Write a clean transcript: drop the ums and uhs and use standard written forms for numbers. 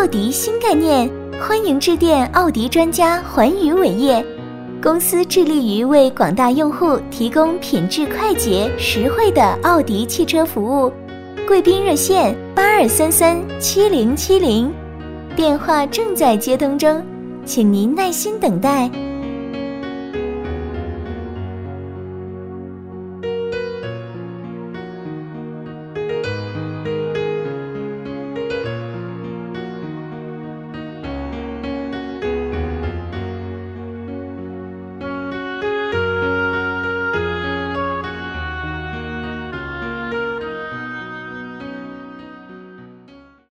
奥迪新概念，欢迎致电奥迪专家环宇伟业。公司致力于为广大用户提供品质快捷、实惠的奥迪汽车服务。贵宾热线82337070，电话正在接通中，请您耐心等待。